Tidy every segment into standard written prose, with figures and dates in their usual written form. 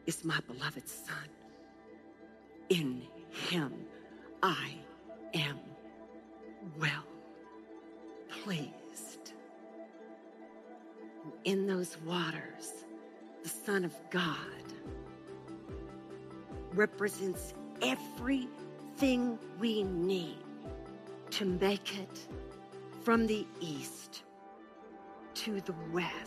is my beloved Son. In him I am well pleased. And in those waters, the Son of God represents everything we need to make it from the east to the west.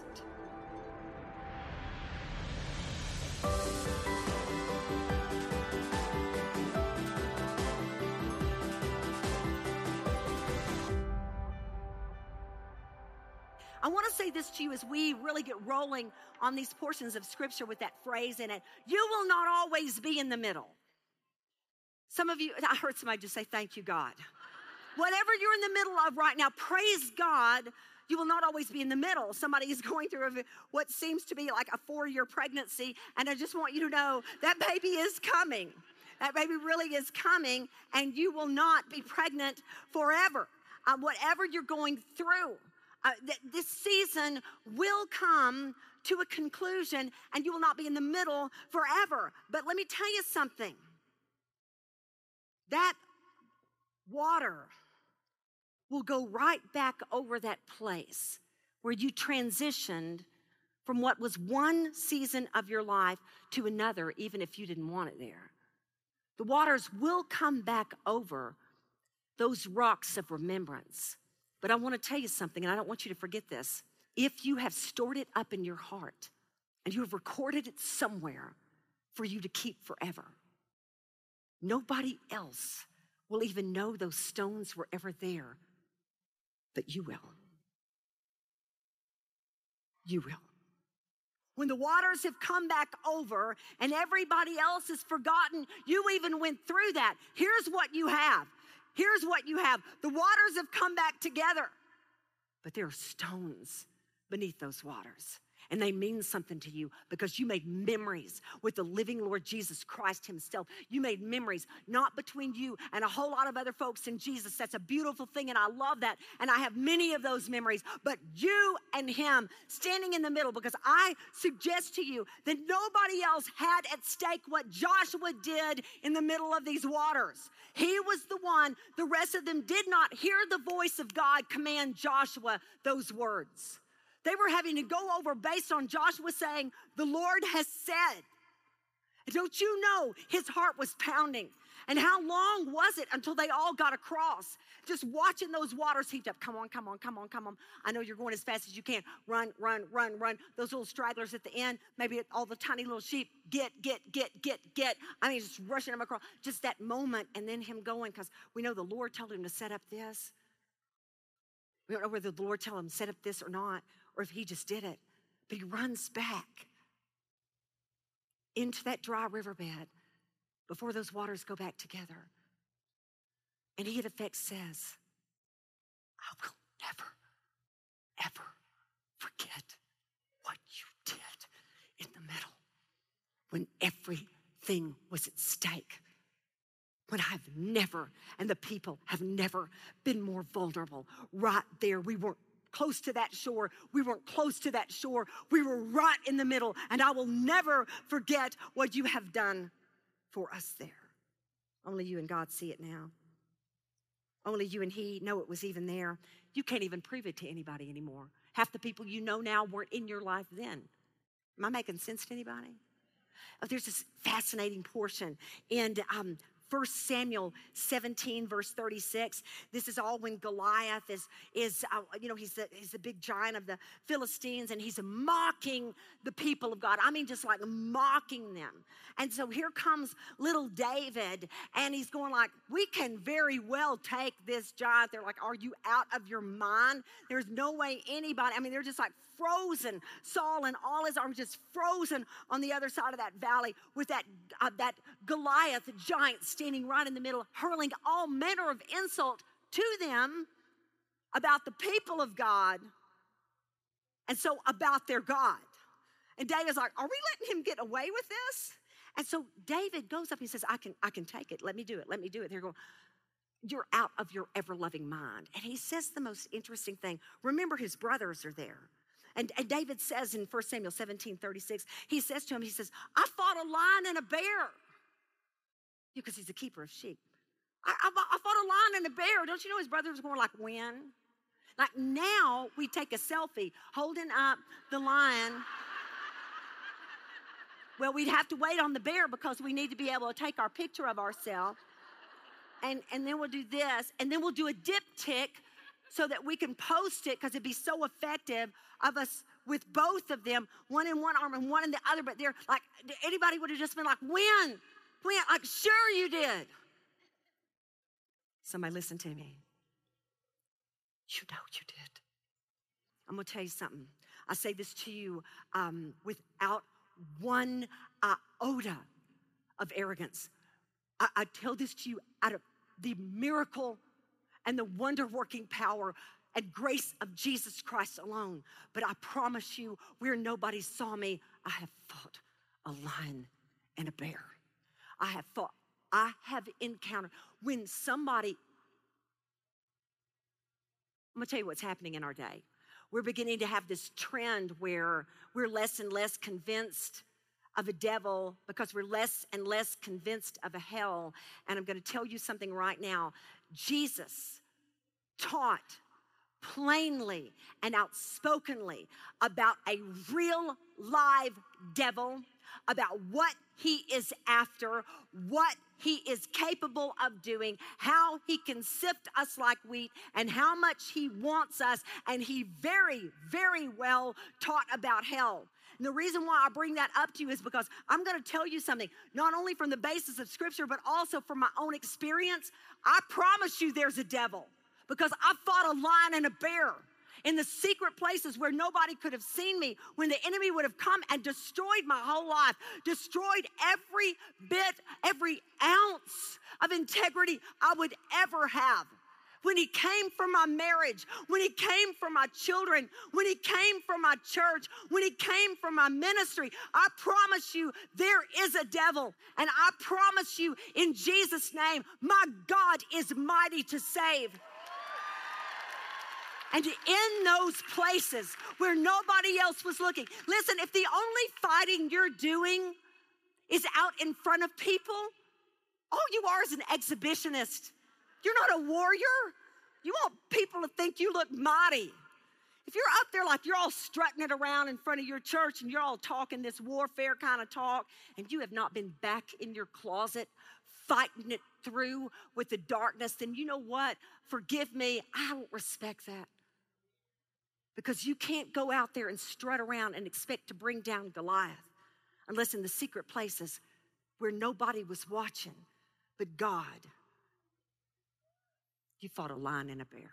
I want to say this to you as we really get rolling on these portions of scripture with that phrase in it. You will not always be in the middle. Some of you, I heard somebody just say, thank you, God. Whatever you're in the middle of right now, praise God, you will not always be in the middle. Somebody is going through what seems to be like a 4-year pregnancy, and I just want you to know that baby is coming. That baby really is coming, and you will not be pregnant forever. Whatever you're going through, this season will come to a conclusion, and you will not be in the middle forever. But let me tell you something. That water will go right back over that place where you transitioned from what was one season of your life to another, even if you didn't want it there. The waters will come back over those rocks of remembrance. But I want to tell you something, and I don't want you to forget this. If you have stored it up in your heart and you have recorded it somewhere for you to keep forever, nobody else will even know those stones were ever there, but you will. You will. When the waters have come back over and everybody else has forgotten you even went through that, here's what you have. Here's what you have. The waters have come back together, but there are stones beneath those waters. And they mean something to you because you made memories with the living Lord Jesus Christ himself. You made memories not between you and a whole lot of other folks in Jesus. That's a beautiful thing, and I love that. And I have many of those memories. But you and him standing in the middle, because I suggest to you that nobody else had at stake what Joshua did in the middle of these waters. He was the one. The rest of them did not hear the voice of God command Joshua those words. They were having to go over based on Joshua saying, the Lord has said. Don't you know his heart was pounding? And how long was it until they all got across? Just watching those waters heaped up. Come on, come on, come on, come on. I know you're going as fast as you can. Run, run, run, run. Those little stragglers at the end, maybe all the tiny little sheep, get. I mean, just rushing them across. Just that moment, and then him going, because we know the Lord told him to set up this. We don't know whether the Lord told him to set up this or not, or if he just did it. But he runs back into that dry riverbed before those waters go back together. And he, in effect, says, I will never, ever forget what you did in the middle when everything was at stake. When I've never, and the people have never been more vulnerable. Right there, we weren't close to that shore. We weren't close to that shore. We were right in the middle, and I will never forget what you have done for us there. Only you and God see it now. Only you and he know it was even there. You can't even prove it to anybody anymore. Half the people you know now weren't in your life then. Am I making sense to anybody? Oh, there's this fascinating portion in 1 Samuel 17, verse 36. This is all when Goliath is he's the big giant of the Philistines, and he's mocking the people of God. I mean, just like mocking them. And so here comes little David, and he's going like, we can very well take this giant. They're like, are you out of your mind? There's no way anybody, I mean, they're just like frozen. Saul and all his armies just frozen on the other side of that valley with that Goliath giant standing right in the middle, hurling all manner of insult to them about the people of God, and so about their God. And David's like, are we letting him get away with this? And so David goes up, he says, I can take it. Let me do it. They're going, you're out of your ever-loving mind. And he says the most interesting thing. Remember, his brothers are there. And David says in 1 Samuel 17:36, he says to him, he says, I fought a lion and a bear. Because he's a keeper of sheep. I fought a lion and a bear. Don't you know his brother was going like, when? Like now we take a selfie holding up the lion. Well, we'd have to wait on the bear because we need to be able to take our picture of ourselves. And then we'll do this. And then we'll do a diptych so that we can post it because it'd be so effective of us with both of them, one in one arm and one in the other. But they're like, anybody would have just been like, when? Like, sure you did. Somebody listen to me. You know you did. I'm going to tell you something. I say this to you without one iota of arrogance. I tell this to you out of the miracle and the wonder-working power and grace of Jesus Christ alone. But I promise you, where nobody saw me, I have fought a lion and a bear. I have encountered when somebody, I'm going to tell you what's happening in our day. We're beginning to have this trend where we're less and less convinced of a devil because we're less and less convinced of a hell. And I'm going to tell you something right now. Jesus taught plainly and outspokenly about a real live devil, about what he is after, what he is capable of doing, how he can sift us like wheat, and how much he wants us. And he very, very well taught about hell. And the reason why I bring that up to you is because I'm going to tell you something, not only from the basis of Scripture, but also from my own experience. I promise you there's a devil, because I fought a lion and a bear in the secret places where nobody could have seen me, when the enemy would have come and destroyed my whole life, destroyed every bit, every ounce of integrity I would ever have. When he came for my marriage, when he came for my children, when he came for my church, when he came for my ministry, I promise you there is a devil. And I promise you in Jesus' name, my God is mighty to save. And in those places where nobody else was looking. Listen, if the only fighting you're doing is out in front of people, all you are is an exhibitionist. You're not a warrior. You want people to think you look mighty. If you're up there like you're all strutting it around in front of your church and you're all talking this warfare kind of talk, and you have not been back in your closet fighting it through with the darkness, then you know what? Forgive me, I don't respect that. Because you can't go out there and strut around and expect to bring down Goliath unless in the secret places where nobody was watching but God. You fought a lion and a bear.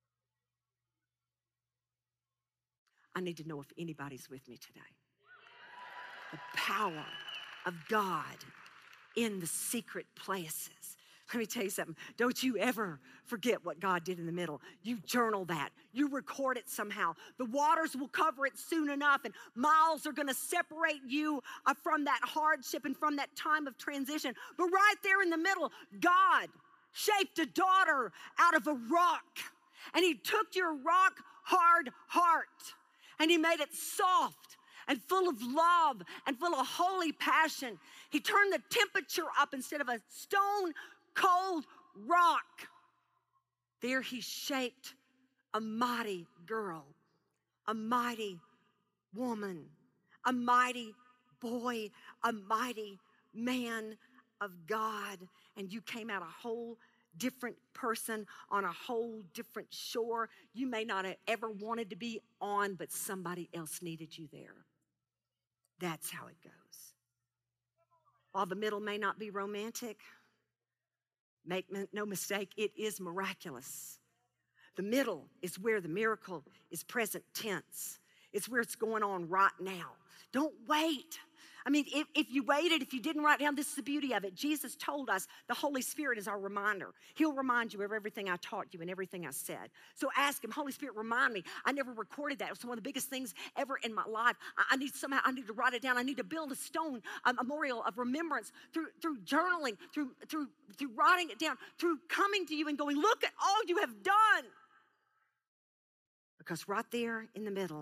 I need to know if anybody's with me today. The power of God in the secret places. Let me tell you something. Don't you ever forget what God did in the middle. You journal that. You record it somehow. The waters will cover it soon enough, and miles are going to separate you from that hardship and from that time of transition. But right there in the middle, God shaped a daughter out of a rock, and he took your rock-hard heart, and he made it soft and full of love and full of holy passion. He turned the temperature up instead of a stone cold rock. There he shaped a mighty girl, a mighty woman, a mighty boy, a mighty man of God. And you came out a whole different person on a whole different shore you may not have ever wanted to be on, but somebody else needed you there. That's how it goes. While the middle may not be romantic, make no mistake, it is miraculous. The middle is where the miracle is present tense. It's where it's going on right now. Don't wait. I mean, if you waited, if you didn't write down, this is the beauty of it. Jesus told us the Holy Spirit is our reminder. He'll remind you of everything I taught you and everything I said. So ask him, Holy Spirit, remind me. I never recorded that. It was one of the biggest things ever in my life. I need to write it down. I need to build a stone, a memorial of remembrance through journaling, through writing it down, through coming to you and going, look at all you have done. Because right there in the middle,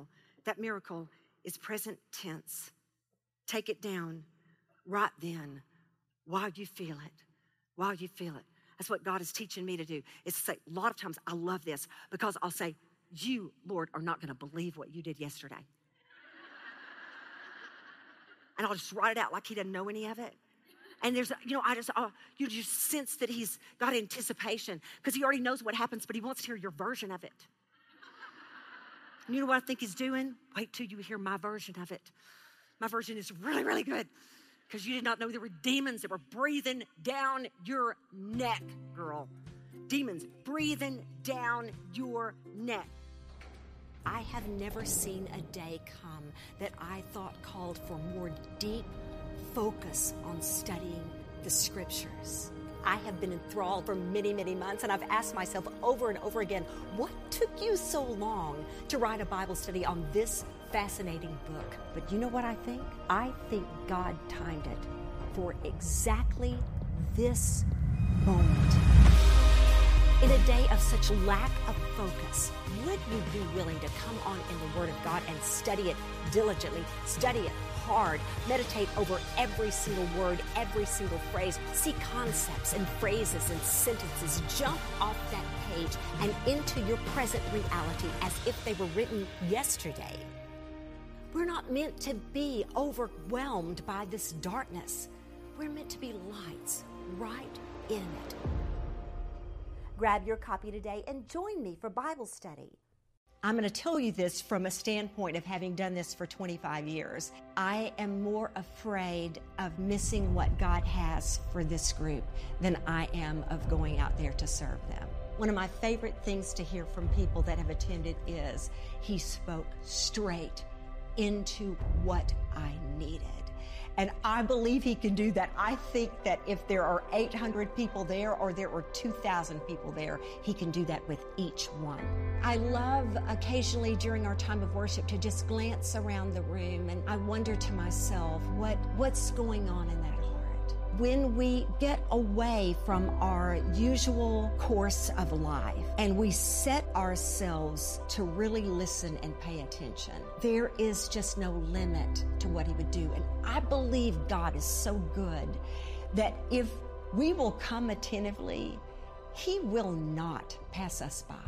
That miracle is present tense. Take it down right then while you feel it, while you feel it. That's what God is teaching me to do. It's to say, a lot of times I love this because I'll say, you, Lord, are not going to believe what you did yesterday. And I'll just write it out like he doesn't know any of it. And there's, you just sense that he's got anticipation because he already knows what happens, but he wants to hear your version of it. And you know what I think he's doing? Wait till you hear my version of it. My version is really, really good because you did not know there were demons that were breathing down your neck, girl. Demons breathing down your neck. I have never seen a day come that I thought called for more deep focus on studying the scriptures. I have been enthralled for many, many months, and I've asked myself over and over again, what took you so long to write a Bible study on this fascinating book? But you know what I think? I think God timed it for exactly this moment. In a day of such lack of focus, would you be willing to come on in the Word of God and study it diligently, study it hard, meditate over every single word, every single phrase, see concepts and phrases and sentences jump off that page and into your present reality as if they were written yesterday? We're not meant to be overwhelmed by this darkness. We're meant to be lights right in it. Grab your copy today and join me for Bible study. I'm going to tell you this from a standpoint of having done this for 25 years. I am more afraid of missing what God has for this group than I am of going out there to serve them. One of my favorite things to hear from people that have attended is, he spoke straight into what I needed. And I believe he can do that. I think that if there are 800 people there or there are 2,000 people there, he can do that with each one. I love occasionally during our time of worship to just glance around the room and I wonder to myself, what's going on in that heart? When we get away from our usual course of life and we set ourselves to really listen and pay attention, there is just no limit to what he would do. And I believe God is so good that if we will come attentively, he will not pass us by.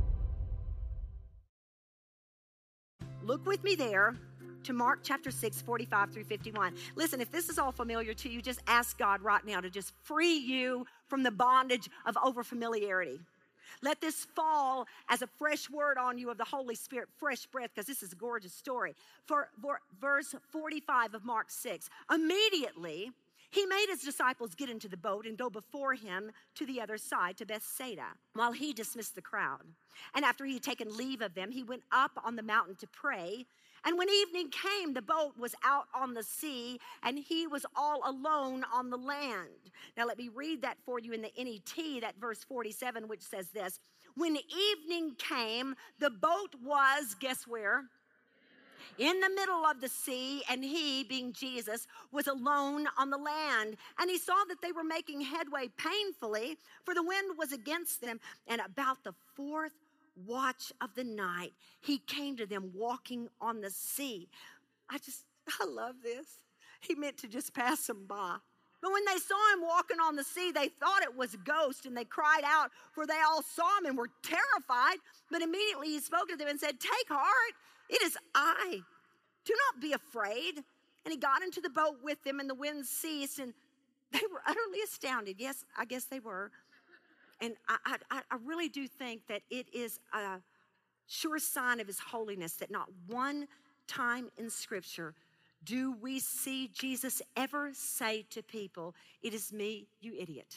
Look with me there to Mark chapter 6, 45 through 51. Listen, if this is all familiar to you, just ask God right now to just free you from the bondage of overfamiliarity. Let this fall as a fresh word on you of the Holy Spirit, fresh breath, because this is a gorgeous story. For verse 45 of Mark 6, immediately he made his disciples get into the boat and go before him to the other side, to Bethsaida, while he dismissed the crowd. And after he had taken leave of them, he went up on the mountain to pray. And when evening came, the boat was out on the sea, and he was all alone on the land. Now let me read that for you in the NET, that verse 47, which says this. When evening came, the boat was, guess where? In the middle of the sea, and he, being Jesus, was alone on the land. And he saw that they were making headway painfully, for the wind was against them. And about the fourth watch of the night, he came to them walking on the sea. I love this. He meant to just pass them by. But when they saw him walking on the sea, they thought it was a ghost, and they cried out, for they all saw him and were terrified. But immediately he spoke to them and said, "Take heart, it is I. Do not be afraid." And he got into the boat with them, and the wind ceased, and they were utterly astounded. Yes, I guess they were. And I really do think that it is a sure sign of his holiness that not one time in Scripture do we see Jesus ever say to people, "It is me, you idiot."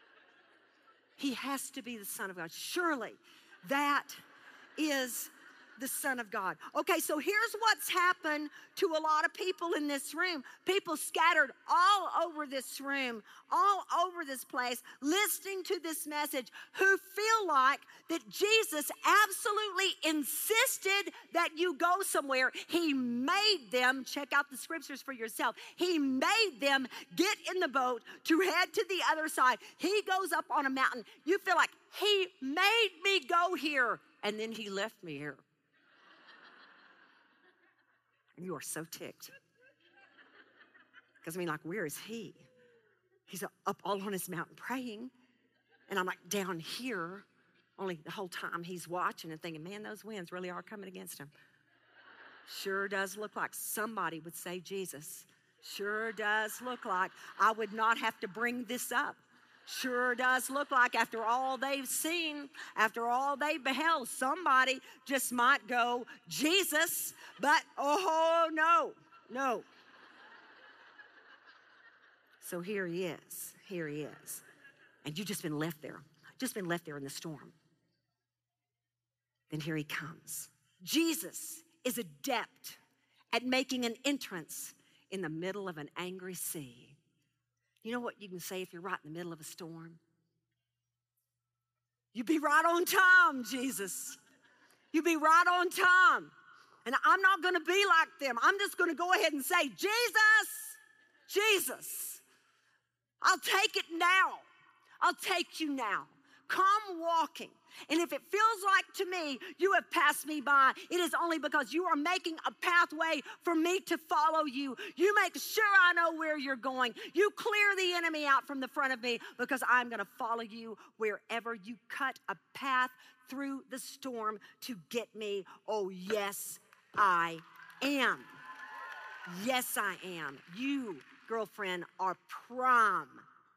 He has to be the Son of God. Surely that is the Son of God. Okay, so here's what's happened to a lot of people in this room. People scattered all over this room, all over this place, listening to this message, who feel like that Jesus absolutely insisted that you go somewhere. He made them, check out the scriptures for yourself, he made them get in the boat to head to the other side. He goes up on a mountain. You feel like, he made me go here, and then he left me here. And you are so ticked. Because I mean, like, where is he? He's up all on his mountain praying. And I'm like down here. Only the whole time he's watching and thinking, man, those winds really are coming against him. Sure does look like somebody would say Jesus. Sure does look like I would not have to bring this up. Sure does look like after all they've seen, after all they've beheld, somebody just might go, Jesus, but oh no. So here he is. And you've just been left there in the storm. Then here he comes. Jesus is adept at making an entrance in the middle of an angry sea. You know what you can say if you're right in the middle of a storm? You be right on time, Jesus. You be right on time. And I'm not going to be like them. I'm just going to go ahead and say, Jesus, I'll take it now. I'll take you now. Come walking. And if it feels like to me you have passed me by, it is only because you are making a pathway for me to follow you. You make sure I know where you're going. You clear the enemy out from the front of me because I'm going to follow you wherever you cut a path through the storm to get me. Oh, yes, I am. Yes, I am. You, girlfriend, are prime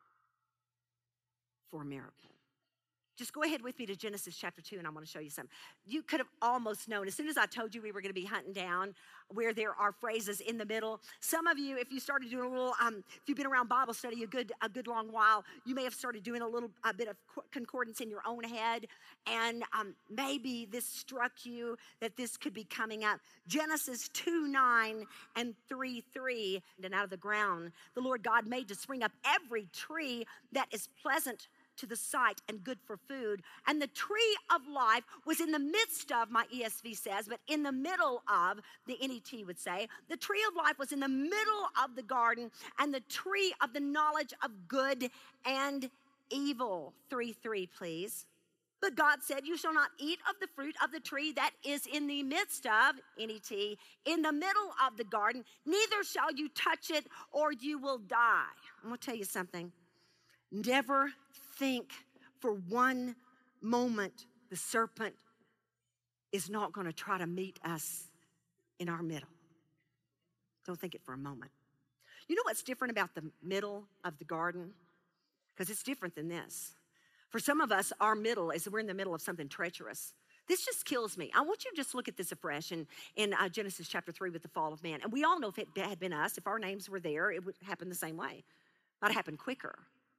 for a miracle. Just go ahead with me to Genesis chapter 2, and I want to show you something. You could have almost known, as soon as I told you we were going to be hunting down where there are phrases in the middle. Some of you, if you started doing a little, if you've been around Bible study a good long while, you may have started doing a bit of concordance in your own head, and maybe this struck you that this could be coming up. Genesis 2:9 and 3:3, and out of the ground, the Lord God made to spring up every tree that is pleasant to the sight and good for food. And the tree of life was in the midst of, my ESV says, but in the middle of, the NET would say, the tree of life was in the middle of the garden, and the tree of the knowledge of good and evil. 3:3, please. But God said, you shall not eat of the fruit of the tree that is in the midst of, NET, in the middle of the garden, neither shall you touch it or you will die. I'm going to tell you something. Never think for one moment the serpent is not going to try to meet us in our middle. Don't think it for a moment. You know what's different about the middle of the garden? Because it's different than this. For some of us, our middle is we're in the middle of something treacherous. This just kills me. I want you to just look at this afresh in Genesis chapter 3 with the fall of man. And we all know if it had been us, if our names were there, it would happen the same way. Might have happened quicker.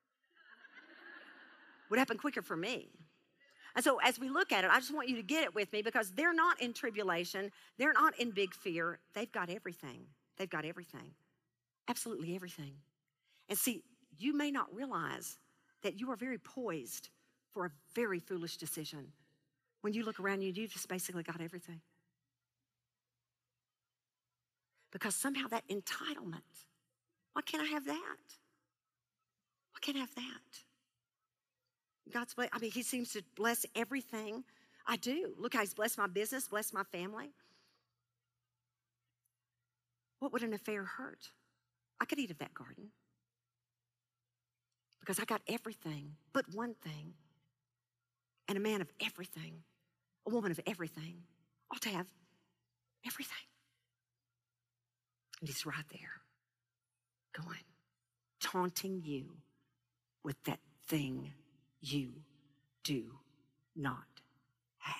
Would happen quicker for me. And so as we look at it, I just want you to get it with me because they're not in tribulation. They're not in big fear. They've got everything. They've got everything. Absolutely everything. And see, you may not realize that you are very poised for a very foolish decision. When you look around you, you've just basically got everything. Because somehow that entitlement, why can't I have that? Why can't I have that? He seems to bless everything I do. Look how he's blessed my business, blessed my family. What would an affair hurt? I could eat of that garden. Because I got everything but one thing. And a man of everything, a woman of everything, ought to have everything. And he's right there, going, taunting you with that thing you do not have.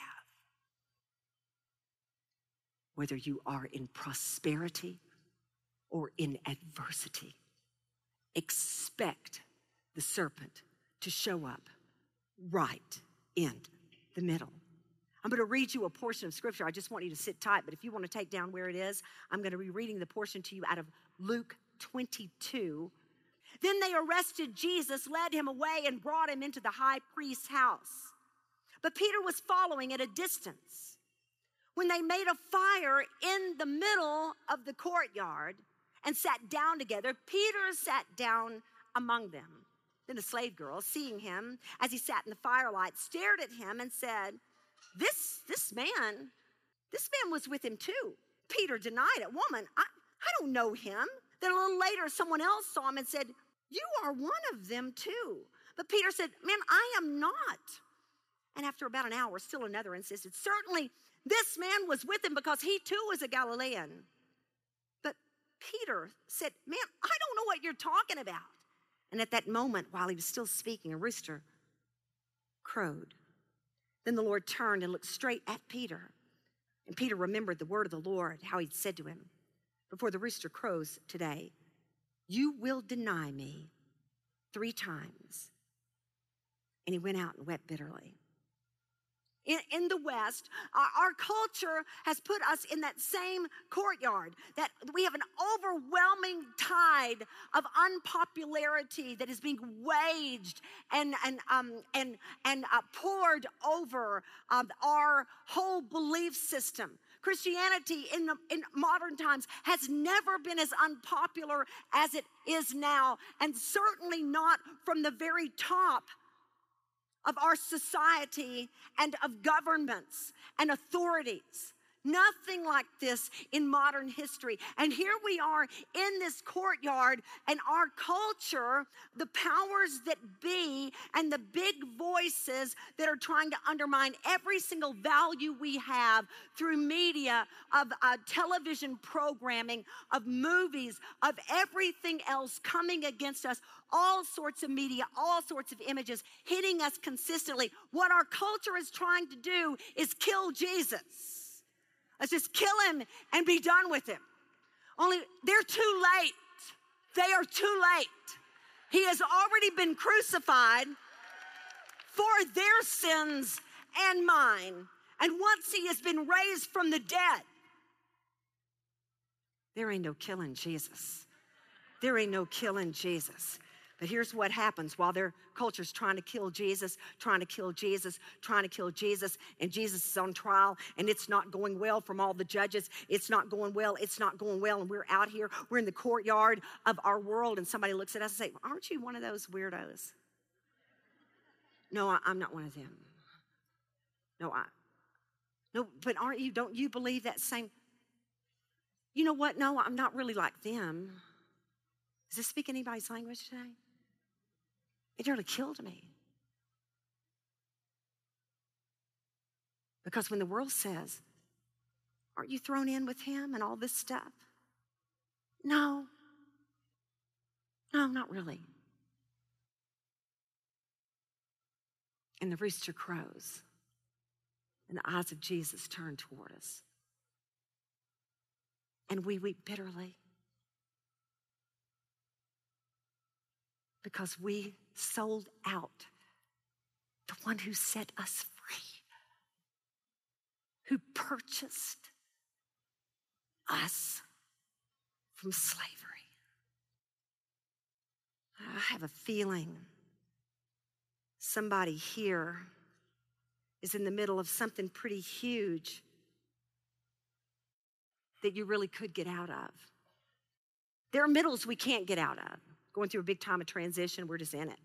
Whether you are in prosperity or in adversity, expect the serpent to show up right in the middle. I'm going to read you a portion of scripture. I just want you to sit tight, but if you want to take down where it is, I'm going to be reading the portion to you out of Luke 22. Then they arrested Jesus, led him away, and brought him into the high priest's house. But Peter was following at a distance. When they made a fire in the middle of the courtyard and sat down together, Peter sat down among them. Then a slave girl, seeing him as he sat in the firelight, stared at him and said, This man was with him too. Peter denied it. Woman, I don't know him. Then a little later, someone else saw him and said, you are one of them too. But Peter said, man, I am not. And after about an hour, still another insisted, certainly this man was with him because he too was a Galilean. But Peter said, man, I don't know what you're talking about. And at that moment, while he was still speaking, a rooster crowed. Then the Lord turned and looked straight at Peter. And Peter remembered the word of the Lord, how he'd said to him, before the rooster crows today, you will deny me 3 times. And he went out and wept bitterly. In the West, our culture has put us in that same courtyard, that we have an overwhelming tide of unpopularity that is being waged and poured over our whole belief system. Christianity in modern times has never been as unpopular as it is now, and certainly not from the very top of our society and of governments and authorities. Nothing like this in modern history. And here we are in this courtyard, and our culture, the powers that be and the big voices that are trying to undermine every single value we have through media, of television programming, of movies, of everything else coming against us, all sorts of media, all sorts of images hitting us consistently. What our culture is trying to do is kill Jesus. Let's just kill him and be done with him. Only they're too late. They are too late. He has already been crucified for their sins and mine. And once he has been raised from the dead, there ain't no killing Jesus. There ain't no killing Jesus. But here's what happens while their culture's trying to kill Jesus, and Jesus is on trial, and it's not going well from all the judges. It's not going well, and we're out here, we're in the courtyard of our world, and somebody looks at us and say, aren't you one of those weirdos? No, I'm not one of them. No, but aren't you, don't you believe that same? You know what? No, I'm not really like them. Does this speak anybody's language today? It nearly killed me. Because when the world says, aren't you thrown in with him and all this stuff? No, not really. And the rooster crows, and the eyes of Jesus turn toward us. And we weep bitterly. Because we sold out the one who set us free, who purchased us from slavery. I have a feeling somebody here is in the middle of something pretty huge that you really could get out of. There are middles we can't get out of. Going through a big time of transition, we're just in it.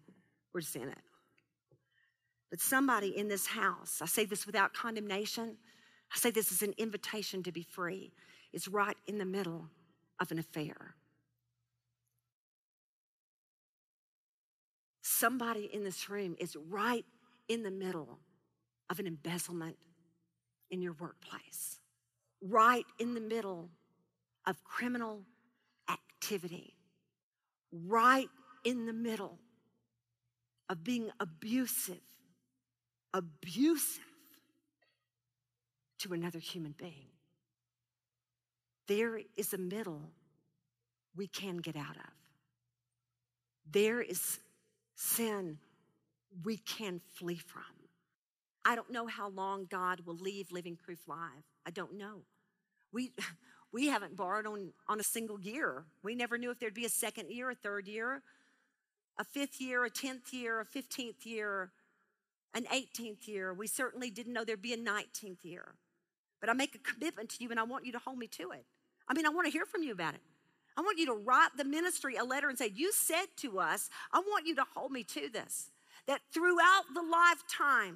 But somebody in this house, I say this without condemnation, I say this as an invitation to be free, is right in the middle of an affair. Somebody in this room is right in the middle of an embezzlement in your workplace, right in the middle of criminal activity, right in the middle of being abusive to another human being. There is a middle we can get out of. There is sin we can flee from. I don't know how long God will leave Living Proof Live. I don't know. We haven't borrowed on a single year. We never knew if there'd be a second year, a third year, a fifth year, a 10th year, a 15th year, an 18th year. We certainly didn't know there'd be a 19th year. But I make a commitment to you, and I want you to hold me to it. I want to hear from you about it. I want you to write the ministry a letter and say, you said to us, I want you to hold me to this, that throughout the lifetime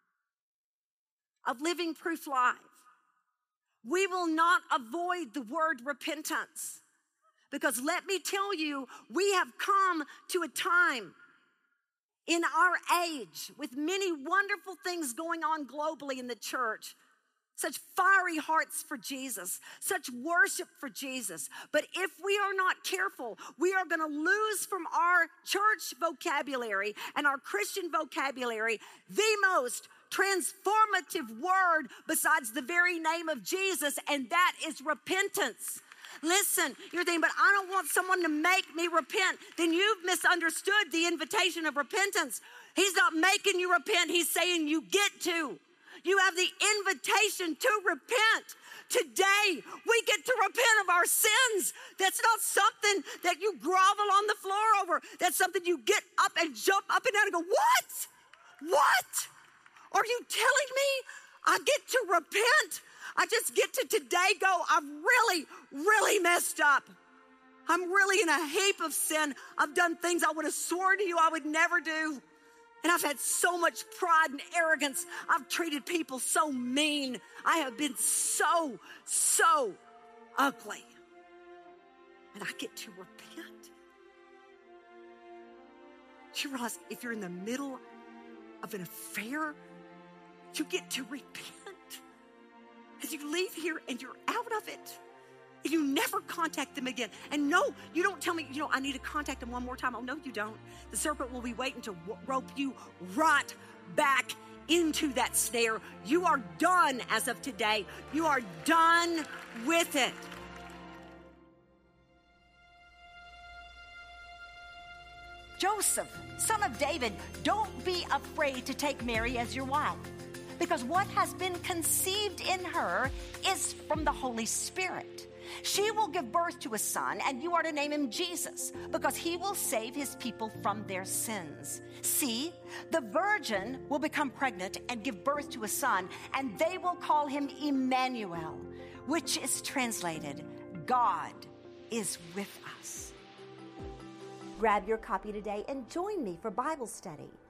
of Living Proof Live, we will not avoid the word repentance. Because let me tell you, we have come to a time in our age with many wonderful things going on globally in the church. Such fiery hearts for Jesus, such worship for Jesus. But if we are not careful, we are going to lose from our church vocabulary and our Christian vocabulary the most transformative word besides the very name of Jesus, and that is repentance. Listen, you're thinking, but I don't want someone to make me repent. Then you've misunderstood the invitation of repentance. He's not making you repent. He's saying you get to. You have the invitation to repent. Today, we get to repent of our sins. That's not something that you grovel on the floor over. That's something you get up and jump up and down and go, what? What? Are you telling me I get to repent? I just get to today go, I've really, really messed up. I'm really in a heap of sin. I've done things I would have sworn to you I would never do. And I've had so much pride and arrogance. I've treated people so mean. I have been so ugly. And I get to repent. Do you realize if you're in the middle of an affair, you get to repent? As you leave here and you're out of it. And you never contact them again. And no, you don't tell me, I need to contact them one more time. Oh, no, you don't. The serpent will be waiting to rope you right back into that snare. You are done as of today. You are done with it. Joseph, son of David, don't be afraid to take Mary as your wife, because what has been conceived in her is from the Holy Spirit. She will give birth to a son, and you are to name him Jesus, because he will save his people from their sins. See, the virgin will become pregnant and give birth to a son, and they will call him Emmanuel, which is translated, God is with us. Grab your copy today and join me for Bible study.